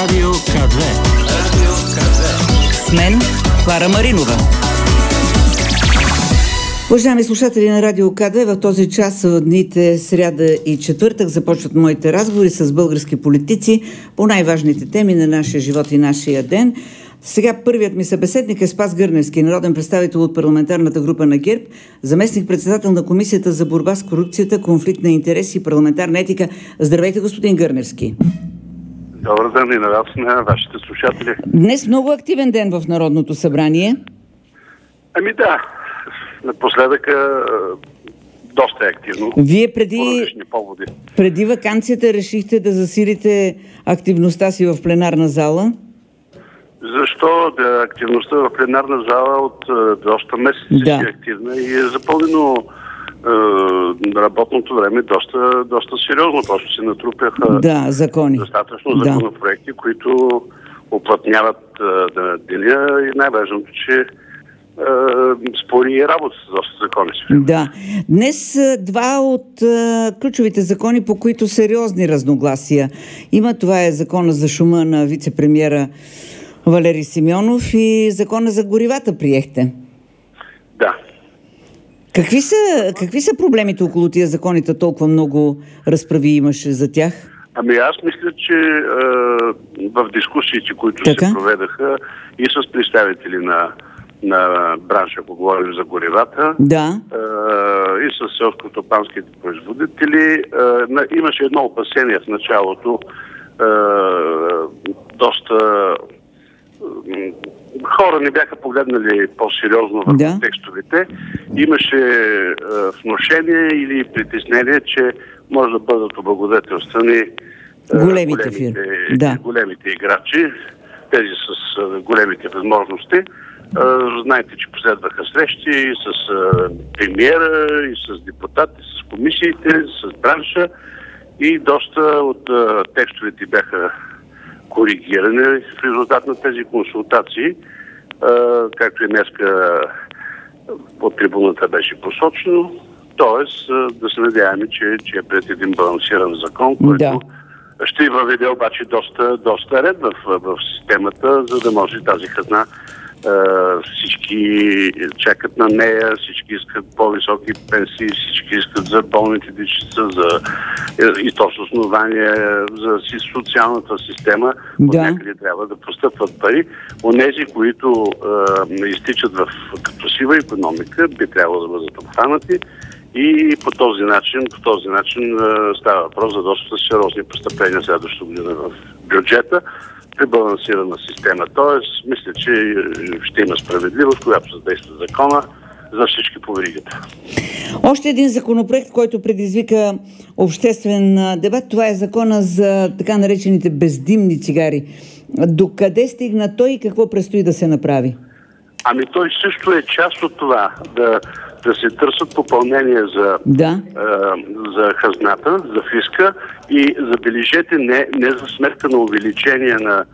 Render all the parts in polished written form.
Радио К2. С мен Клара Маринова. Уважаеми слушатели на Радио К2, в този час в дните сряда и четвъртък започват моите разговори с български политици по най-важните теми на нашия живот и нашия ден. Сега първият ми събеседник е Спас Гърневски, народен представител от парламентарната група на ГЕРБ, заместник-председател на Комисията за борба с корупцията, конфликт на интереси и парламентарна етика. Здравейте, господин Гърневски. Добър ден и на вас, на вашите слушатели. Днес много активен ден в Народното събрание. Ами да, напоследък доста активно. Вие преди ваканцията решихте да засилите активността си в пленарна зала? Защо? Да, активността в пленарна зала от доста месеци е активна и е запълнено работното време доста сериозно. Просто се натрупяха достатъчно законопроекти, които оплътняват деня и най-важното, че спори и работа с доста закони. Да. Днес два от ключовите закони, по които сериозни разногласия има. Това е закона за шума на вице-премиера Валери Симеонов и закона за горивата приехте. Да. Какви са проблемите около тия законите? Толкова много разправи имаше за тях. Ами аз мисля, че в дискусиите, които се проведаха и с представители на бранша, ако говорим за горивата, и с селскостопанските производители, имаше едно опасение в началото. Доста хора не бяха погледнали по-сериозно в текстовете. Имаше внушение или притеснение, че може да бъдат облагодетелствани големите играчи, тези с големите възможности. Знаете, че последваха срещи и с премиера, и с депутати, с комисиите, с бранша и доста от текстовете бяха коригирани в резултат на тези консултации, както и днеска от трибуната беше посочено. Тоест, да се надяваме, че е пред един балансиран закон, който ще въведе обаче доста ред в системата, за да може тази хазна, всички чакат на нея, всички искат по-високи пенсии, всички искат за болните дечица, и то с основание за социалната система. От някъде трябва да постъпват пари. Онези, които изтичат като сива икономика, би трябвало да бъдат обхванати и по този начин става въпрос за доста сериозни престъпления следващата година в бюджета при балансирана система. Тоест, мисля, че ще има справедливост, когато задейства закона за всички по веригата. Още един законопроект, който предизвика обществен дебат, това е закона за така наречените бездимни цигари. Докъде стигна той и какво предстои да се направи? Ами той също е част от това да се търсят попълнения за хазната, за фиска и забележете не за сметка на увеличение на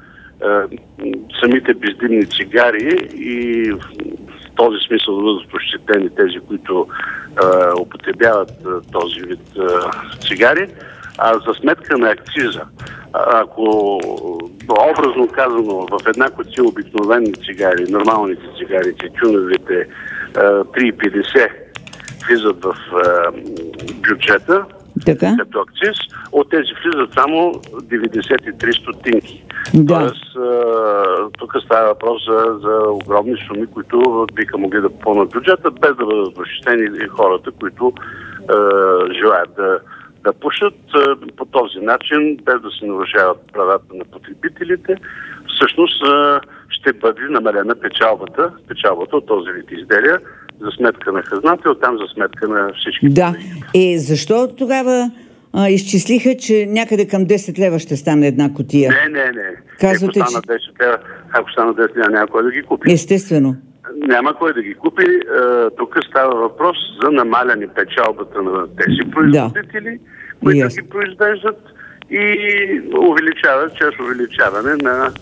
самите бездимни цигари и в този смисъл да бъдат ощетени тези, които употребяват този вид цигари, а за сметка на акциза. Ако образно казано в една кутия обикновени цигари, нормалните цигари, тютюневите 3,50 влизат в бюджета като акциз, от тези влизат само 93 стотинки. Тоест, тук става въпрос за огромни суми, които биха могли да попълнат бюджета, без да бъдат ощетени хората, които желаят да пушат по този начин, без да се нарушават правата на потребителите. Всъщност ще бъде намалена печалбата от този вид изделия за сметка на хазната и оттам за сметка на всички. Да. Защо тогава изчислиха, че някъде към 10 лева ще стане една кутия? Не. Казвате, ако стана 10 лева, няма кой да ги купи. Естествено. Няма кой да ги купи. Тук става въпрос за намаляне печалбата на тези производители, които ги произвеждат и увеличават чрез увеличаване на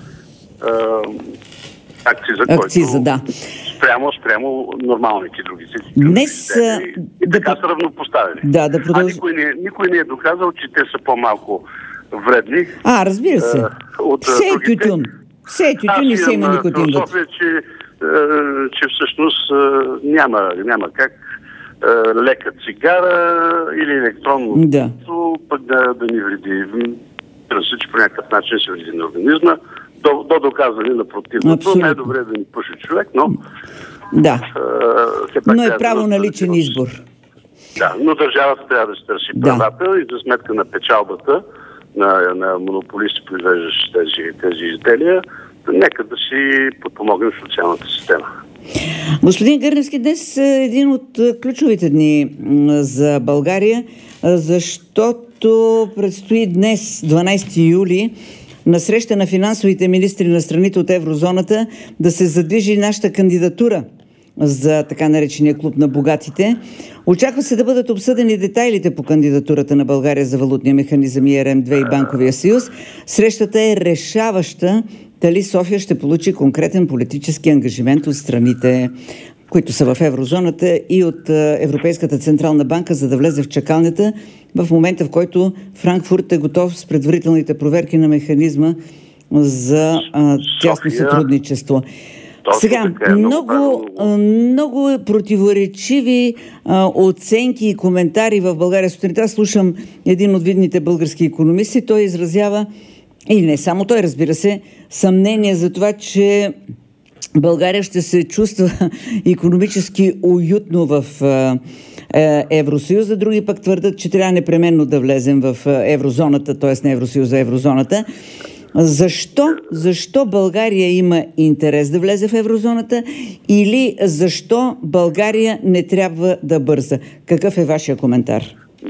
акциза, който спрямо нормалните други всички. Днес и така са равнопоставени. Да продължи. Никой не е доказал, че те са по-малко вредни. Разбира се. Все е тютюн. Все е тютюн и все има никотин. Аз имам че всъщност няма как лека цигара или електронно пък да ни вреди. Разбира, че по някакъв начин се вреди на организма. До доказване на противното. Най-добре да ни пуши човек, но... но е право на личен избор. Да, но държавата трябва да се търси правата и за сметка на печалбата на монополисти, произвеждащи тези изделия, нека да си подпомогнем социалната система. Господин Гърневски, днес е един от ключовите дни за България, защото предстои днес, 12 юли, на среща на финансовите министри на страните от еврозоната да се задвижи нашата кандидатура за така наречения клуб на богатите. Очаква се да бъдат обсъдени детайлите по кандидатурата на България за валутния механизъм ERM2 и Банковия съюз. Срещата е решаваща дали София ще получи конкретен политически ангажимент от страните, които са в еврозоната и от Европейската централна банка, за да влезе в чакалнята в момента, в който Франкфурт е готов с предварителните проверки на механизма за тясно сътрудничество. Сега, много противоречиви оценки и коментари в България. Сутринта слушам един от видните български икономисти. Той изразява, и не само той, разбира се, съмнение за това, че България ще се чувства икономически уютно в Евросъюза. Други пък твърдят, че трябва непременно да влезем в еврозоната, т.е. не Евросъюза, а еврозоната. Защо България има интерес да влезе в еврозоната или защо България не трябва да бърза? Какъв е вашия коментар?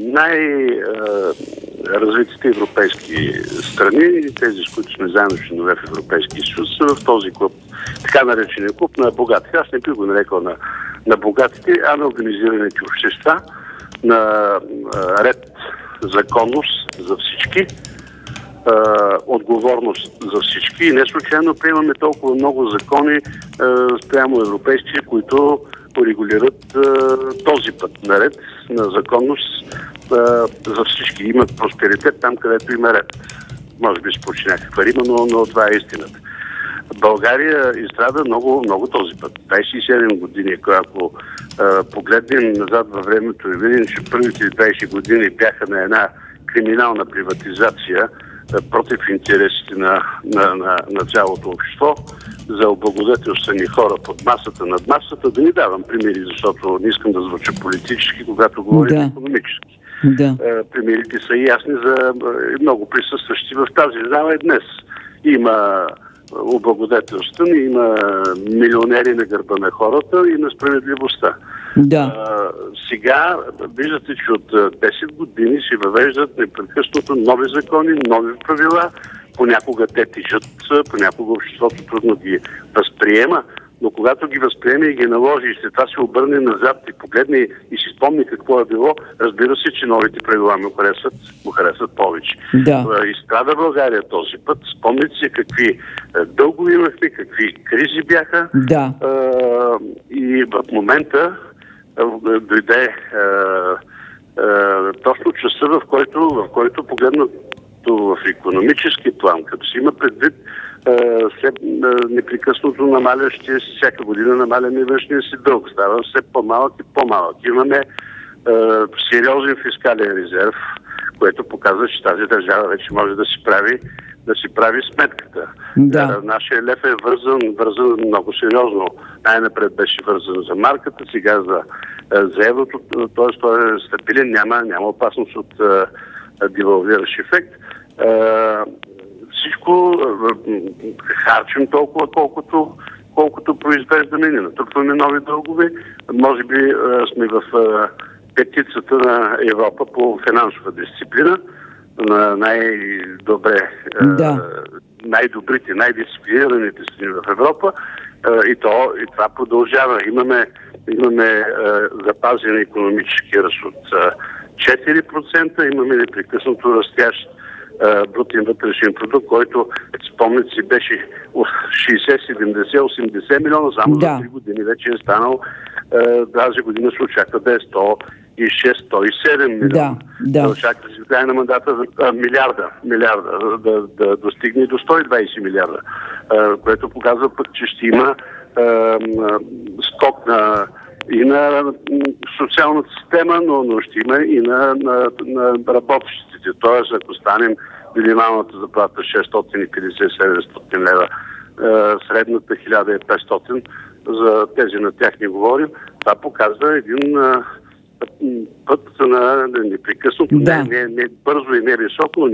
Най-развитите европейски страни, тези, с които сме заедно членове в Европейския съюз, са в този клуб, така наречения клуб на богатите. Аз не бих го нарекал на богатите, а на организираните общества, на ред законност за всички, отговорност за всички и не случайно приемаме толкова много закони спрямо европейски, които регулират този път наред на законност за всички. Имат просперитет там, където има ред. Може би спочи някаква рима, но това е истината. България изстрада много този път. 27 години, ако погледнем назад във времето и видим, че първите 20 години бяха на една криминална приватизация против интересите на цялото общество, за облагодетелствани хора под масата, над масата, да ни давам примери, защото не искам да звуча политически, когато говорим икономически. Примерите са ясни за много присъстващи в тази зала и днес. Има облагодетелствани, има милионери на гърба на хората и на справедливостта. Сега виждате, че от 10 години се въвеждат непрекъснато нови закони, нови правила. Понякога те тежат, понякога обществото трудно ги възприема, но когато ги възприеме и ги наложи и след това се обърне назад и погледне и си спомни какво е било, разбира се, че новите правила му харесват повече. Изстрада България този път. Спомните си какви дългове имахме, какви кризи бяха. И в момента дойде точно часа, в който погледнато в икономически план, като си има предвид непрекъснато намалящия всяка година намаляме външния си дълг. Става все по-малък и по-малък. Имаме сериозен фискален резерв, което показва, че тази държава вече може да си прави сметката. Нашия лев е вързан много сериозно. Най-напред беше вързан за марката, сега за еврото, т.е. той е стабилен, няма опасност от девалвиращ ефект. Всичко харчим толкова, колкото произвеждаме, не натрупваме нови дългове. Може би сме в петицата на Европа по финансова дисциплина, на най-добрите, най-дисциплинираните страни в Европа. И това продължава. Имаме запазен икономически ръст от 4%, имаме непрекъснато растящ брутен вътрешен продукт, който, спомнете си, беше 60, 70, 80 милиона, само за 3 години вече е станал, тази година се очаква да е 107 милиона. Да. Очаква се в края на мандата милиарда да достигне до 120 милиарда, което показва пък, че ще има скок и на социалната система, но ще има и на работещите. Тоест, ако станем минималната заплата 650-700 лева, средната 1500, за тези на тях не говорим, това показва един път на непрекъснато, не бързо и не високо, но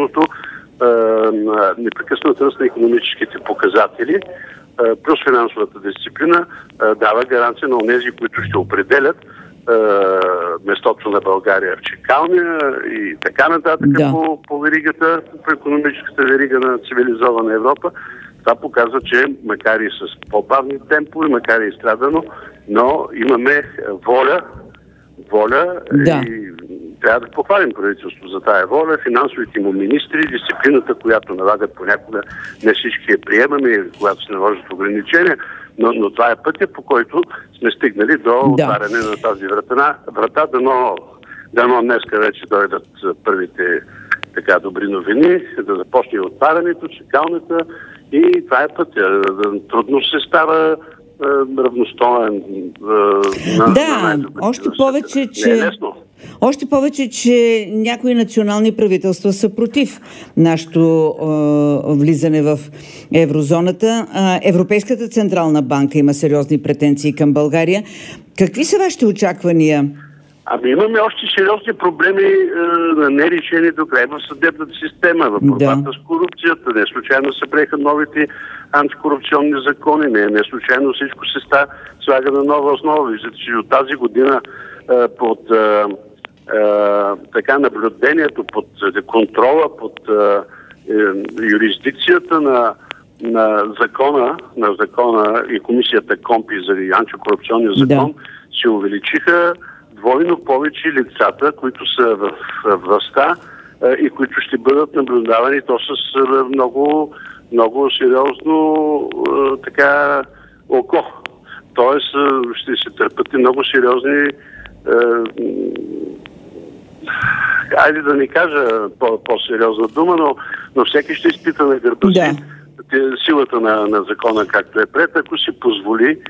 непрекъснато ръст на икономическите показатели, плюс финансовата дисциплина дава гаранция на онези, които ще определят местото на България в чекалня и така нататък по веригата, по икономическата верига на цивилизована Европа. Това показва, че макар и с по-бавни темпове, макар и страдано, но имаме воля и трябва да похвалим правителството за тая воля, финансовите му министри, дисциплината, която налагат понякога, не всички я приемаме, когато се наложат ограничения, но това е пътя, по който сме стигнали до отваряне на тази врата. Дано днеска вече дойдат първите добри новини, да започне отварянето, чекалната, и това е пътя. Трудно се става равностоен още повече, че някои национални правителства са против нашето влизане в еврозоната. Европейската централна банка има сериозни претенции към България. Какви са вашите очаквания? Имаме още сериозни проблеми нерешени до край в съдебната система, в борбата с корупцията. Не случайно се приеха новите антикорупционни закони, не случайно всичко се слага на нова основа. Виждате, че от тази година под наблюдението, под контрола, под юрисдикцията на закона и комисията КОМПИ за антикорупционния закон се увеличиха двойно повече лицата, които са в властта и които ще бъдат наблюдавани то с много, много сериозно око. Тоест ще се търпят и много сериозни айде да не кажа по-сериозна дума, но всеки ще изпита на гърба си силата на закона, както е пред, ако си позволи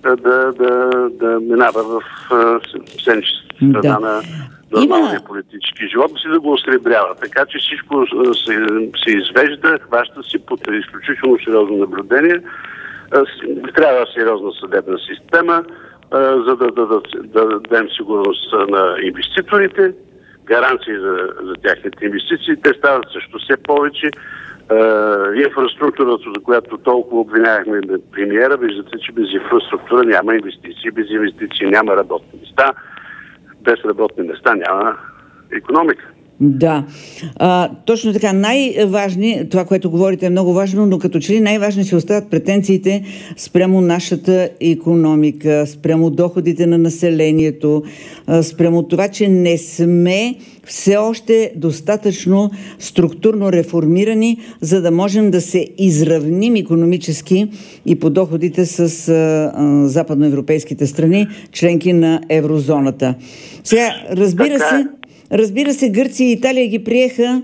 да минава в сенчестата страна на нормалния политически живот, да го осребрява. Така че всичко се извежда, хваща си под изключително сериозно наблюдение. Трябва сериозна съдебна система, за да дадем сигурност на инвеститорите, гаранции за тяхните инвестиции. Те стават също все повече. Инфраструктурата, за която толкова обвинявахме премиера, виждате, че без инфраструктура няма инвестиции, без инвестиции няма работни места, без работни места няма икономика. Да, точно така. Най-важни, това, което говорите е много важно, но като че ли най-важни ще остават претенциите спрямо нашата икономика, спрямо доходите на населението, спрямо това, че не сме все още достатъчно структурно реформирани, за да можем да се изравним икономически и по доходите с западноевропейските страни, членки на еврозоната. Сега, Разбира се, Гърция и Италия ги приеха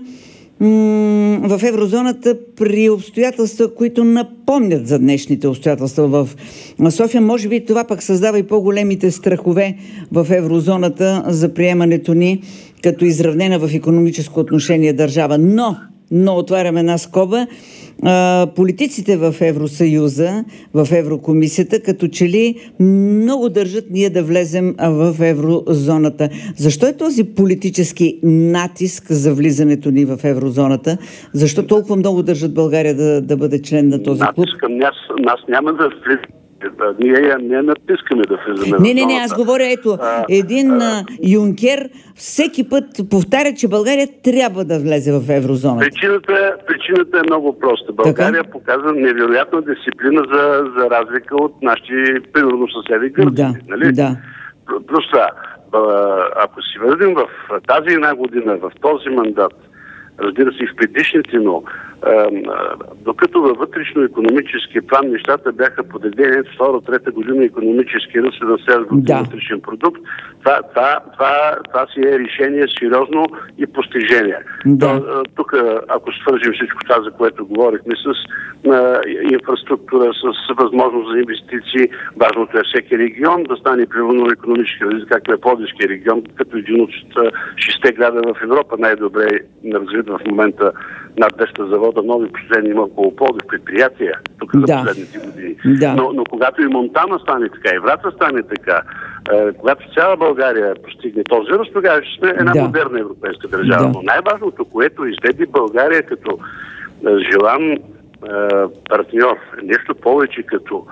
в еврозоната при обстоятелства, които напомнят за днешните обстоятелства в София. Може би това пък създава и по-големите страхове в еврозоната за приемането ни като изравнена в икономическо отношение държава. Но отваряме една скоба. Политиците в Евросъюза, в Еврокомисията, като че ли много държат ние да влезем в еврозоната. Защо е този политически натиск за влизането ни в еврозоната? Защо толкова много държат България да бъде член на този клуб? Нас няма да влизаме. Ние не натискаме да влизаме. Не, аз говоря, един Юнкер всеки път повтаря, че България трябва да влезе в еврозоната. Причината е много проста. България показва невероятна дисциплина за разлика от нашите, примерно, съседи гърците. Да. Плюс това, ако си върнем в тази една година, в този мандат, разбира се и в предишните, но докато във вътрешно-икономически план нещата бяха подредени от 2-3 година икономически ръст и населен вътрешен продукт, това си е решение сериозно и постижение. Тук, ако свържим всичко това, за което говорихме, с инфраструктура, с възможност за инвестиции, важното е всеки регион да стане примерно икономически развит, както е Пловдивския регион, като един от 6 града в Европа, най-добре развит в момента, над 200 завода, нови последни има около Пловдив предприятия, тук за последните години. Но когато и Монтана стане така, и Враца стане така, когато цяла България постигне този ръст, тогава ще сме една модерна европейска държава. Но най-важното, което изведе България като желан партньор, нещо повече като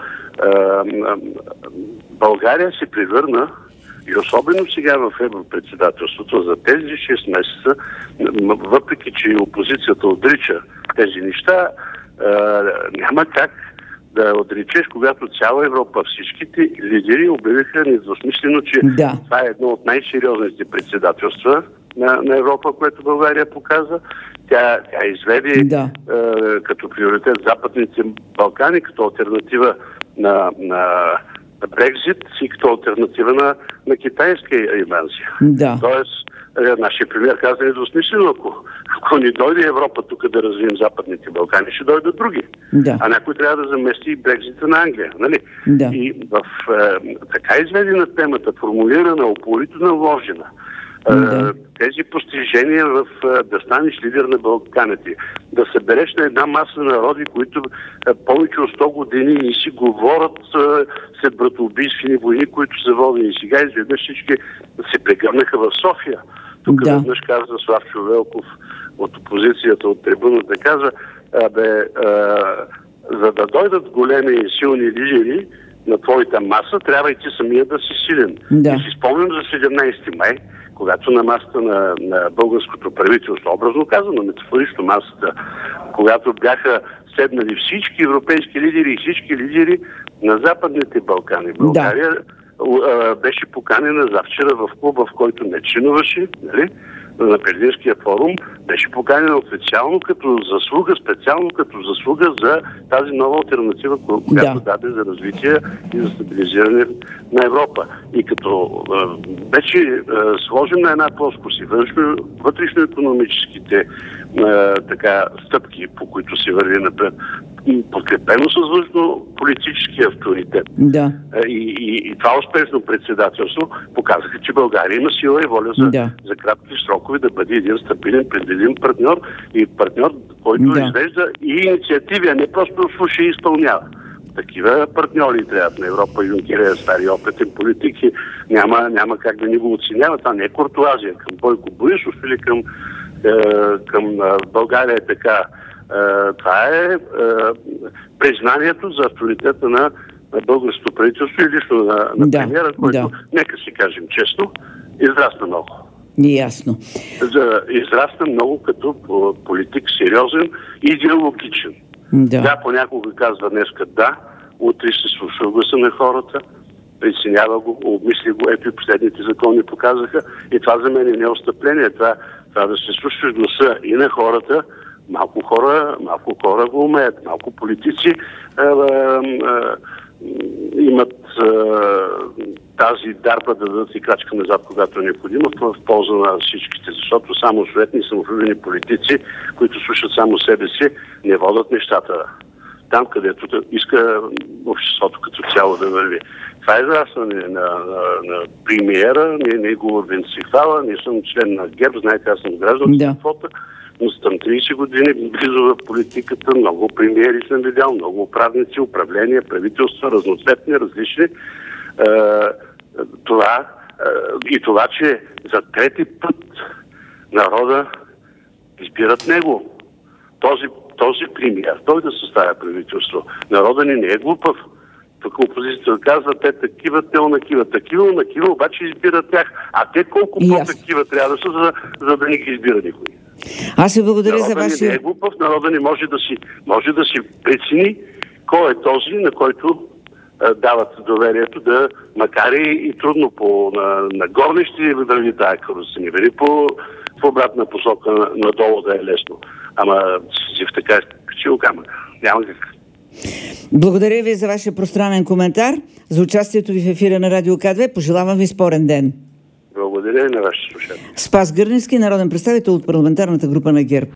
България се превърна, и особено сега в европредседателството, за тези 6 месеца, въпреки че опозицията отрича тези неща, няма как да отречеш, когато цяла Европа, всичките лидери обявиха недвусмислено, че това е едно от най-сериозните председателства на Европа, което България показа. Тя изведе като приоритет Западните Балкани, като алтернатива на Брекзит и като алтернатива на китайска инвазия. Тоест, нашия премиер каза недвусмислено, ако не дойде Европа тук да развием Западните Балкани, ще дойдат други. А някой трябва да замести и Брекзита на Англия. Нали? И в така изведена темата, формулирана, упорито наложена, тези постижения да станеш лидер на Балканите, да събереш на една маса народи, които повече от 100 години не си говорят след братоубийствени войни, които са водени. Сега изведнъж всички се прегърнаха в София. Тук веднъж каза Славчо Велков от опозицията, от трибуната, каза, за да дойдат големи и силни лидери на твоята маса, трябва и ти самия да си силен. И си спомням за 17 май, когато на масата на българското правителство, образно казано, метафорично масата, когато бяха седнали всички европейски лидери и всички лидери на Западните Балкани. България беше поканена завчера в клуба, в който не членуваше, нали? На Берлинския форум, беше поканена официално като заслуга, специално като заслуга за тази нова алтернатива, която даде за развитие и за стабилизиране на Европа. И като беше сложен на една плоскост и вътрешно-икономическите стъпки, по които се върви напред, подкрепено с външно-политически авторитет. И това успешно председателство показаха, че България има сила и воля за кратки срокове да бъде един стабилен, предвидим партньор и партньор, който извежда и инициативи, а не просто слуша и изпълнява. Такива партньори трябват на Европа. Юнкер е стари опитен политик и няма как да ни го оценява. Това не е куртуазия към Бойко Борисов или към България е така. Това е признанието за авторитета на българското правителство и лично на премиера, който, нека си кажем честно, израсна много. Ясно. Израсна много като политик сериозен и идеологичен. Понякога казва днеска утре ще слуша гласа на хората, преценява го, обмисли го, ето и последните закони показаха. И това за мен не е отстъпление. Това да се слушаш гласа и на хората. Малко хора го умеят, малко политици имат тази дарба да дадат и крачка назад, когато е необходимо, в полза на всичките, защото само суетни и самовлюбени политици, които слушат само себе си, не водят нещата там, където иска обществото като цяло да върви. Това е израстване на премиера, не го венцихвала, не съм член на ГЕРБ, знаете, аз съм гражданска квота, но съм 30 години близо в политиката, много премиери съм видял, много управници, управления, правителства, разноцветни, различни. Това, че за трети път народа избират него. Този премиер, той да съставя правителство. Народа ни не е глупав. Тук опозицията казва, те такива, те онакива. Такива, обаче избират тях. А те колко по-такива трябва да са, за да не ги избира никой. Аз ви благодаря за вашия... Народа ни не е глупав, народа ни може да си прецени кой е този, на който дават доверието макар и трудно на горнище върви тая каруса, не върви по в обратна посока надолу да е лесно. Ама Сизиф така е качил камък. Няма как. Благодаря ви за вашия пространен коментар, за участието ви в ефира на Радио К2. Пожелавам ви спорен ден. Благодаря и на вашите слушатели. Спас Гърневски, народен представител от парламентарната група на ГЕРБ.